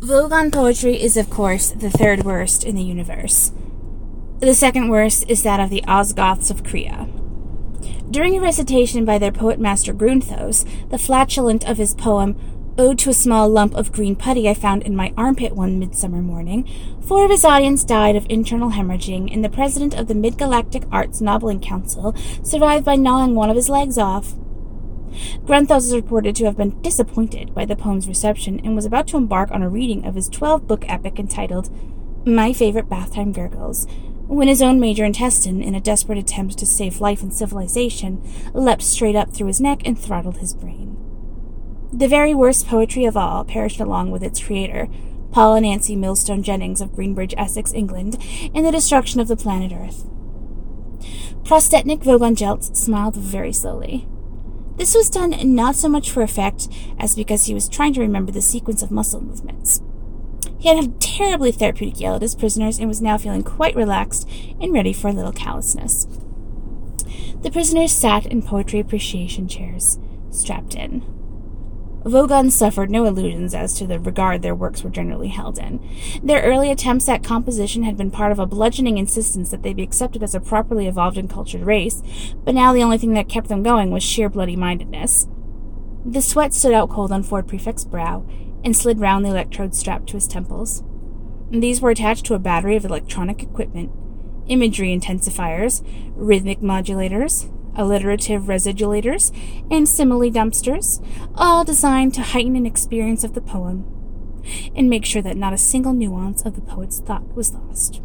Vogon poetry is, of course, the third worst in the universe. The second worst is that of the Osgoths of Krea. During a recitation by their poet-master Grunthos, the flatulent of his poem Ode to a Small Lump of Green Putty I Found in My Armpit One Midsummer Morning, 4 of his audience died of internal hemorrhaging, and the president of the Mid-Galactic Arts Nobbling Council survived by gnawing one of his legs off. Grunthos is reported to have been disappointed by the poem's reception and was about to embark on a reading of his 12-book epic entitled My Favorite Bathtime Gurgles, when his own major intestine, in a desperate attempt to save life and civilization, leapt straight up through his neck and throttled his brain. The very worst poetry of all perished along with its creator, Paul and Nancy Millstone Jennings of Greenbridge, Essex, England, in the destruction of the planet Earth. Prostetnik Vogon Jeltz smiled very slowly. This was done not so much for effect as because he was trying to remember the sequence of muscle movements. He had a terribly therapeutic yell at his prisoners and was now feeling quite relaxed and ready for a little callousness. The prisoners sat in poetry appreciation chairs, strapped in. Vogon suffered no illusions as to the regard their works were generally held in. Their early attempts at composition had been part of a bludgeoning insistence that they be accepted as a properly evolved and cultured race, but now the only thing that kept them going was sheer bloody-mindedness. The sweat stood out cold on Ford Prefect's brow and slid round the electrodes strapped to his temples. These were attached to a battery of electronic equipment, imagery intensifiers, rhythmic modulators, alliterative residulators, and simile dumpsters, all designed to heighten an experience of the poem and make sure that not a single nuance of the poet's thought was lost.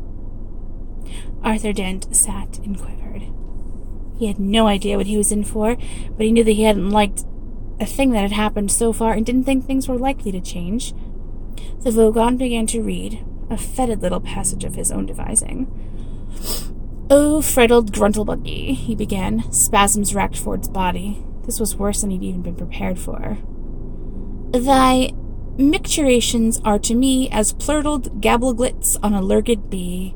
Arthur Dent sat and quivered. He had no idea what he was in for, but he knew that he hadn't liked a thing that had happened so far and didn't think things were likely to change. The Vogon began to read, a fetid little passage of his own devising. "Oh, Freddled Gruntlebuggy," he began. Spasms racked Ford's body. This was worse than he'd even been prepared for. "Thy micturations are to me as plurtled gabbleglits on a lurgid bee."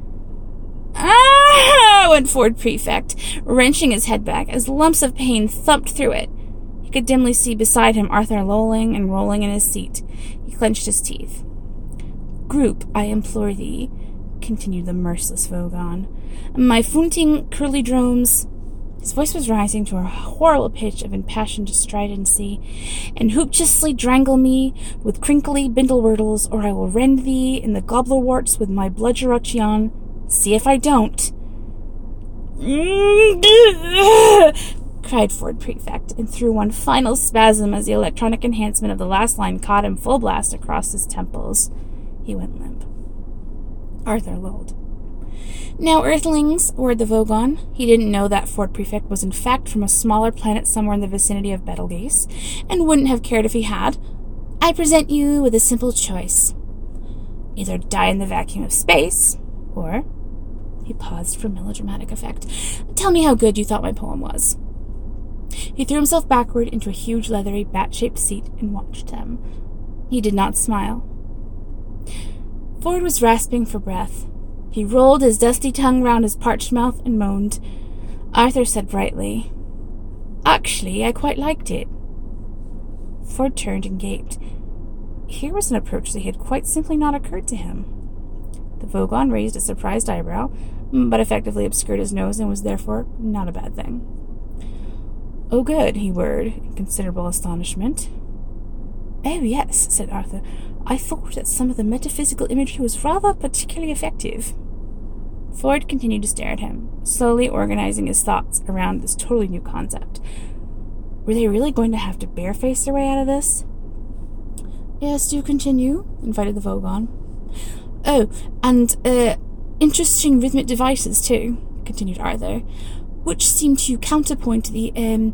"Ah!" went Ford Prefect, wrenching his head back as lumps of pain thumped through it. He could dimly see beside him Arthur lolling and rolling in his seat. He clenched his teeth. "Group, I implore thee," continued the merciless Vogon. "My funting curlydromes—" His voice was rising to a horrible pitch of impassioned stridency. "And hooptuously drangle me with crinkly bindlewordles, or I will rend thee in the gobblerwarts with my bludgerochion. See if I don't." cried Ford Prefect, and threw one final spasm as the electronic enhancement of the last line caught him full blast across his temples. He went limp. Arthur lulled. "Now, Earthlings," ordered the Vogon. He didn't know that Ford Prefect was in fact from a smaller planet somewhere in the vicinity of Betelgeuse, and wouldn't have cared if he had. "I present you with a simple choice. Either die in the vacuum of space, or—" He paused for melodramatic effect. "Tell me how good you thought my poem was." He threw himself backward into a huge, leathery, bat-shaped seat and watched them. He did not smile. Ford was rasping for breath. He rolled his dusty tongue round his parched mouth and moaned. Arthur said brightly, "Actually, I quite liked it." Ford turned and gaped. Here was an approach that had quite simply not occurred to him. The Vogon raised a surprised eyebrow, but effectively obscured his nose and was therefore not a bad thing. "Oh, good," he whirred, in considerable astonishment. "Oh, yes," said Arthur. "I thought that some of the metaphysical imagery was rather particularly effective." Ford continued to stare at him, slowly organizing his thoughts around this totally new concept. Were they really going to have to bareface their way out of this? "Yes, do continue," invited the Vogon. "Oh, and, interesting rhythmic devices, too," continued Arthur, "which seem to counterpoint the,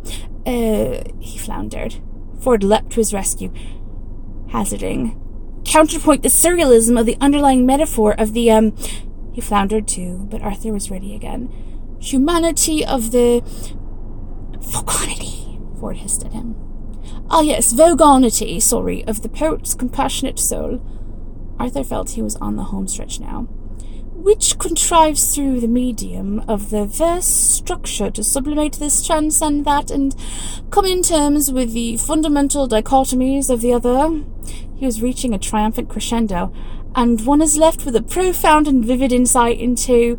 he floundered. Ford leapt to his rescue, hazarding, "Counterpoint the surrealism of the underlying metaphor of the, He floundered too, but Arthur was ready again. "Humanity of the—" "Vogonity," Ford hissed at him. "Ah, yes, Vogonity, sorry, of the poet's compassionate soul." Arthur felt he was on the home stretch now. "Which contrives through the medium of the verse structure to sublimate this, transcend that, and come in terms with the fundamental dichotomies of the other." He was reaching a triumphant crescendo, and one is left with a profound and vivid insight into,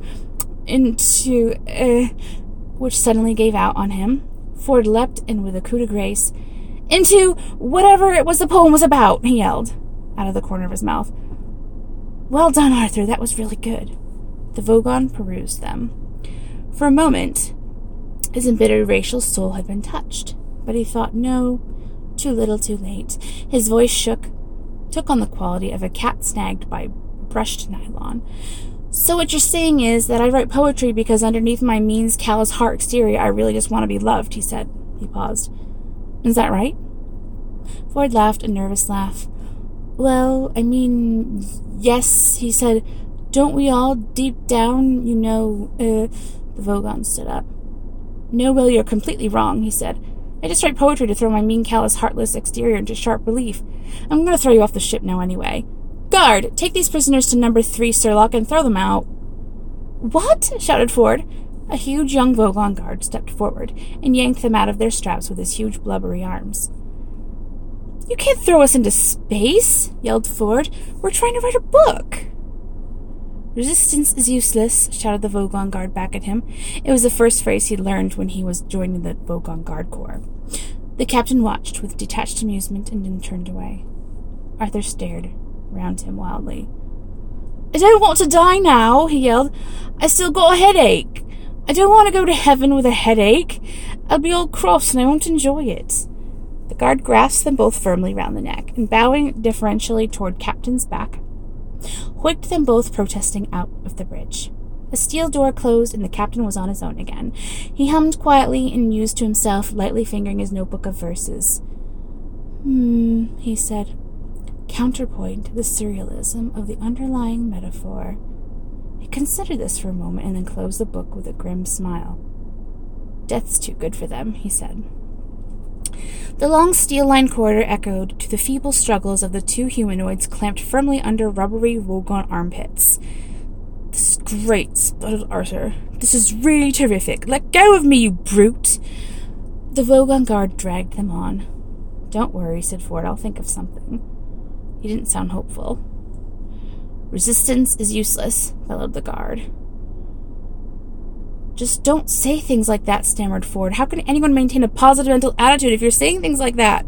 which suddenly gave out on him. Ford leapt in with a coup de grace. Into whatever it was the poem was about, he yelled, out of the corner of his mouth. Well done, Arthur, that was really good. The Vogon perused them. For a moment, his embittered racial soul had been touched, but he thought, no, too little too late. His voice took on the quality of a cat snagged by brushed nylon. So what you're saying is that I write poetry because underneath my mean, callous heart exterior I really just want to be loved, he said. He paused. Is that right? Ford laughed a nervous laugh. Well, I mean, yes, he said. Don't we all, deep down, The Vogon stood up. No, Will, you're completely wrong, he said. I just write poetry to throw my mean, callous, heartless exterior into sharp relief. I'm going to throw you off the ship now anyway. Guard, take these prisoners to number 3, Sherlock, and throw them out. What? Shouted Ford. A huge young Vogon guard stepped forward and yanked them out of their straps with his huge blubbery arms. You can't throw us into space, yelled Ford. We're trying to write a book. Resistance is useless, shouted the Vogon guard back at him. It was the first phrase he'd learned when he was joining the Vogon Guard Corps. The captain watched with detached amusement and then turned away. Arthur stared round him wildly. I don't want to die now, he yelled. I still got a headache. I don't want to go to heaven with a headache. I'll be all cross and I won't enjoy it. The guard grasped them both firmly round the neck, and bowing deferentially toward Captain's back, hoiked them both protesting out of the bridge. A steel door closed, and the captain was on his own again. He hummed quietly and mused to himself, lightly fingering his notebook of verses. He said. Counterpoint the surrealism of the underlying metaphor. He considered this for a moment and then closed the book with a grim smile. Death's too good for them, he said. The long steel-lined corridor echoed to the feeble struggles of the two humanoids clamped firmly under rubbery Vogon armpits. This is great, sputtered Arthur. This is really terrific. Let go of me, you brute! The Vogon guard dragged them on. Don't worry, said Ford. I'll think of something. He didn't sound hopeful. Resistance is useless, bellowed the guard. Just don't say things like that, stammered Ford. How can anyone maintain a positive mental attitude if you're saying things like that?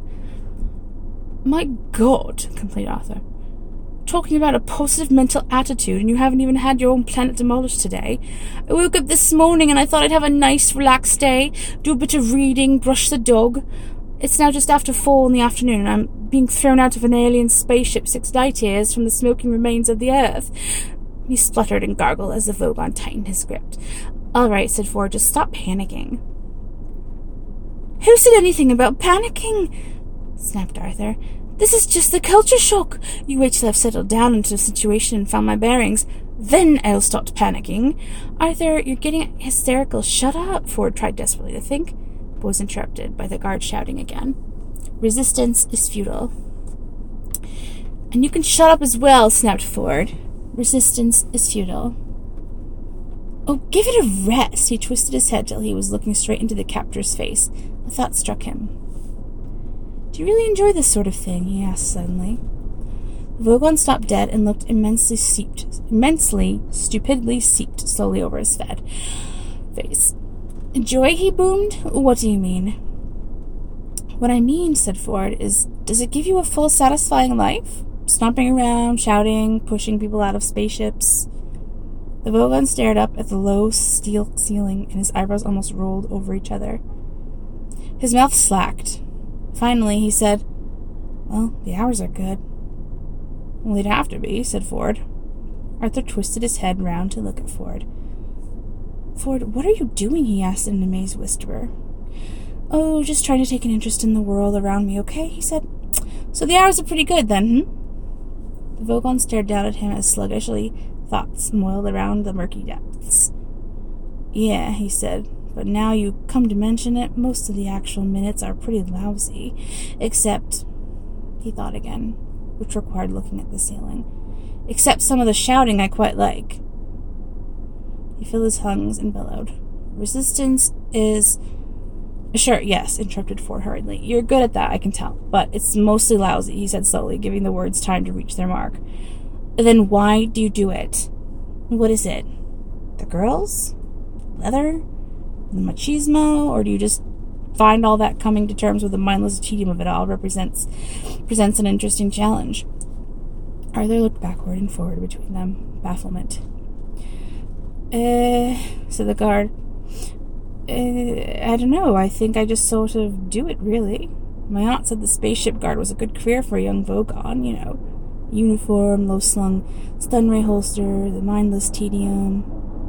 My God, complained Arthur. Talking about a positive mental attitude, and you haven't even had your own planet demolished today. I woke up this morning and I thought I'd have a nice, relaxed day, do a bit of reading, brush the dog. It's now just after 4 in the afternoon, and I'm being thrown out of an alien spaceship 6 light years from the smoking remains of the Earth. He spluttered and gargled as the Vogon tightened his grip. All right, said Ford, just stop panicking. Who said anything about panicking? Snapped Arthur. This is just the culture shock. You wait till I've settled down into the situation and found my bearings. Then I'll stop panicking. Arthur, you're getting hysterical. Shut up, Ford tried desperately to think, but was interrupted by the guard shouting again. Resistance is futile. And you can shut up as well, snapped Ford. Resistance is futile. Oh, give it a rest. He twisted his head till he was looking straight into the captor's face. A thought struck him. Do you really enjoy this sort of thing? He asked suddenly. The Vogon stopped dead and looked immensely, stupidly seeped slowly over his face. Enjoy? He boomed. What do you mean? What I mean, said Ford, is, does it give you a full, satisfying life? Stomping around, shouting, pushing people out of spaceships. The Vogon stared up at the low steel ceiling, and his eyebrows almost rolled over each other. His mouth slacked. Finally, he said, Well, the hours are good. Well, they'd have to be, said Ford. Arthur twisted his head round to look at Ford. Ford, what are you doing? He asked in an amazed whisper. Oh, just trying to take an interest in the world around me, okay? He said. So the hours are pretty good, then, The Vogon stared down at him as sluggishly thoughts moiled around the murky depths. Yeah, he said, but now you come to mention it, most of the actual minutes are pretty lousy, except, he thought again, which required looking at the ceiling, except some of the shouting I quite like. He filled his lungs and bellowed. Resistance is Sure, yes, interrupted Ford hurriedly. You're good at that, I can tell, but it's mostly lousy, he said slowly, giving the words time to reach their mark. Then why do you do it? What is it? The girls? Leather? The machismo? Or do you just find all that coming to terms with the mindless tedium of it all presents an interesting challenge? Arthur looked backward and forward between them, bafflement. Said the guard. I don't know. I think I just sort of do it, really. My aunt said the spaceship guard was a good career for a young Vogon, you know. Uniform, low-slung, stun-ray holster, the mindless tedium.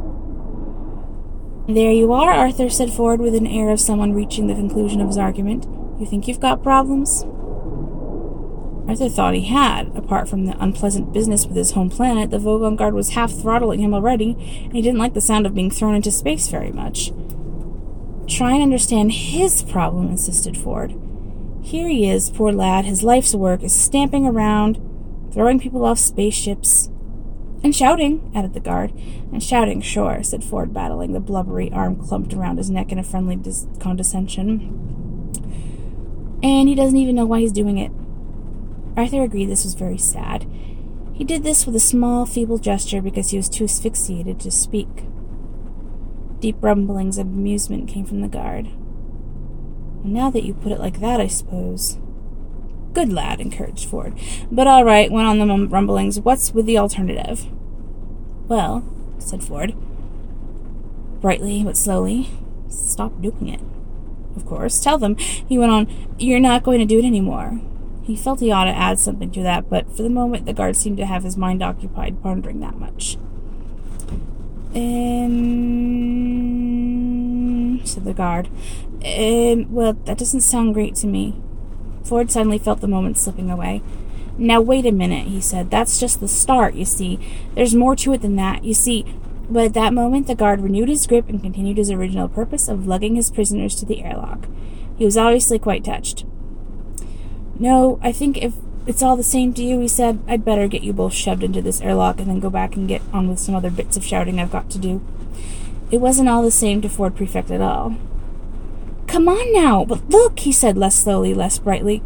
There you are, Arthur said Ford with an air of someone reaching the conclusion of his argument. You think you've got problems? Arthur thought he had. Apart from the unpleasant business with his home planet, the Vogon guard was half-throttling him already, and he didn't like the sound of being thrown into space very much. Try and understand his problem, insisted Ford. Here he is, poor lad, his life's work is stamping around, throwing people off spaceships. And shouting, added the guard. And shouting, sure, said Ford, battling the blubbery arm clumped around his neck in a friendly condescension. And he doesn't even know why he's doing it. Arthur agreed this was very sad. He did this with a small, feeble gesture because he was too asphyxiated to speak. Deep rumblings of amusement came from the guard. Well, now that you put it like that, I suppose. Good lad, encouraged Ford. But all right, went on the rumblings. What's with the alternative? Well, said Ford, brightly but slowly, stop doing it. Of course, tell them, he went on, you're not going to do it anymore. He felt he ought to add something to that, but for the moment the guard seemed to have his mind occupied pondering that much. Said the guard. Well, that doesn't sound great to me. Ford suddenly felt the moment slipping away. Now, wait a minute, he said. That's just the start, you see. There's more to it than that, you see. But at that moment, the guard renewed his grip and continued his original purpose of lugging his prisoners to the airlock. He was obviously quite touched. No, I think if it's all the same to you, he said, I'd better get you both shoved into this airlock and then go back and get on with some other bits of shouting I've got to do. It wasn't all the same to Ford Prefect at all. Come on now, but look, he said less slowly, less brightly.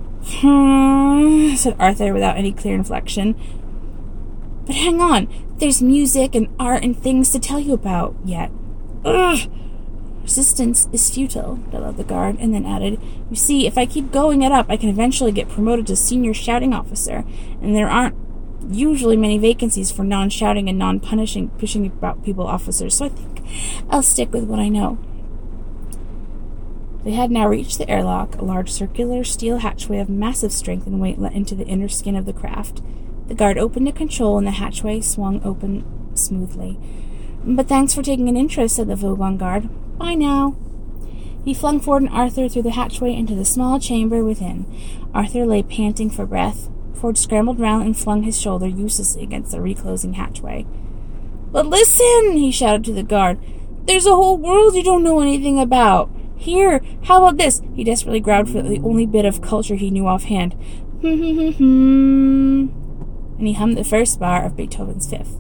Said Arthur without any clear inflection. But hang on, there's music and art and things to tell you about yet. Ugh! Resistance is futile, bellowed the guard, and then added, You see, if I keep going it up, I can eventually get promoted to senior shouting officer, and there aren't usually many vacancies for non-shouting and non-punishing, pushing about people officers, so I think I'll stick with what I know. They had now reached the airlock, a large circular steel hatchway of massive strength and weight let into the inner skin of the craft. The guard opened a control, and the hatchway swung open smoothly. But thanks for taking an interest, said the Vogon guard. Bye now. He flung Ford and Arthur through the hatchway into the small chamber within. Arthur lay panting for breath. Ford scrambled round and flung his shoulder uselessly against the reclosing hatchway. But listen, he shouted to the guard. There's a whole world you don't know anything about. Here, how about this? He desperately growled for the only bit of culture he knew offhand. And he hummed the first bar of Beethoven's Fifth.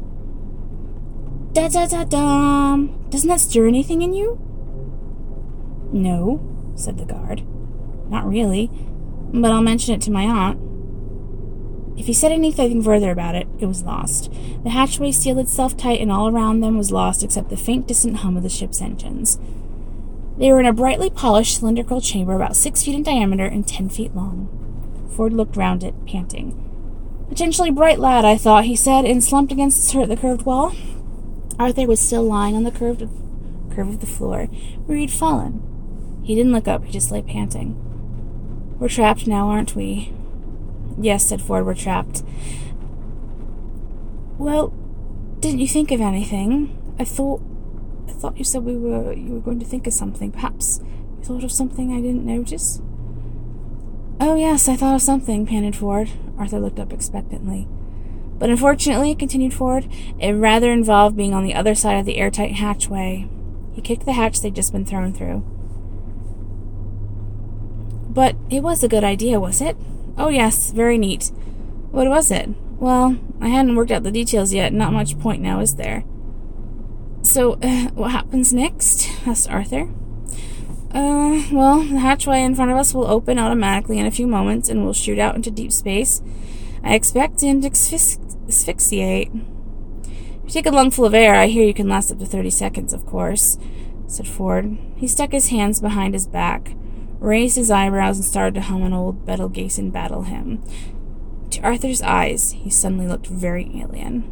Da-da-da-dum. Doesn't that stir anything in you? No, said the guard. Not really, but I'll mention it to my aunt. If he said anything further about it, it was lost. The hatchway sealed itself tight, and all around them was lost except the faint, distant hum of the ship's engines. They were in a brightly polished, cylindrical chamber about 6 feet in diameter and 10 feet long. Ford looked round it, panting. Potentially bright lad, I thought, he said, and slumped against the curved wall. Arthur was still lying on the curve of the floor, where he'd fallen. He didn't look up, he just lay panting. We're trapped now, aren't we? Yes, said Ford, we're trapped. Well, didn't you think of anything? I thought you said you were going to think of something. Perhaps you thought of something I didn't notice? Oh, yes, I thought of something, panted Ford. Arthur looked up expectantly. But unfortunately, continued Ford, it rather involved being on the other side of the airtight hatchway. He kicked the hatch they'd just been thrown through. But it was a good idea, was it? Oh, yes, very neat. What was it? Well, I hadn't worked out the details yet. Not much point now, is there? So, what happens next? Asked Arthur. Well, the hatchway in front of us will open automatically in a few moments, and we'll shoot out into deep space. I expect and asphyxiate. If you take a lungful of air, I hear you can last up to 30 seconds, of course, said Ford. He stuck his hands behind his back, raised his eyebrows, and started to hum an old Betelgeuse battle hymn. To Arthur's eyes, he suddenly looked very alien.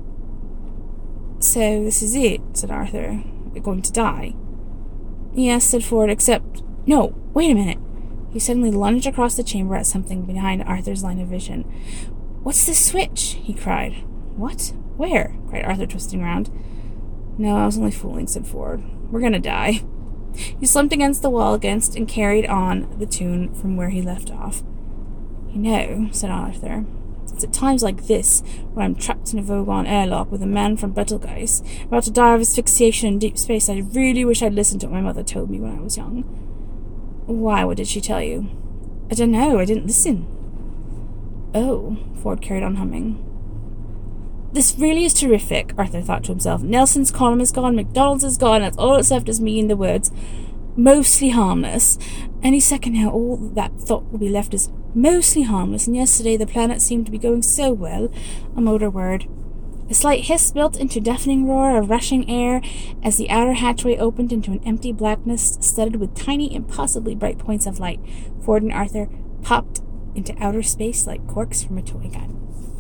So, this is it, said Arthur. We're going to die. Yes, said Ford, except... No, wait a minute. He suddenly lunged across the chamber at something behind Arthur's line of vision. What's this switch? He cried. What? Where? Cried Arthur, twisting round. No, I was only fooling, said Ford. We're going to die. He slumped against the wall and carried on the tune from where he left off. You know, said Arthur, it's at times like this, when I'm trapped in a Vogon airlock with a man from Betelgeuse, about to die of asphyxiation in deep space, I really wish I'd listened to what my mother told me when I was young. Why, what did she tell you? I don't know, I didn't listen. Oh, Ford carried on humming. This really is terrific, Arthur thought to himself. Nelson's column is gone, McDonald's is gone, that's all that's left is me and the words, mostly harmless. Any second now, all that thought will be left is mostly harmless, and yesterday the planet seemed to be going so well, a motor word. A slight hiss built into a deafening roar of rushing air as the outer hatchway opened into an empty blackness studded with tiny, impossibly bright points of light. Ford and Arthur popped into outer space like corks from a toy gun.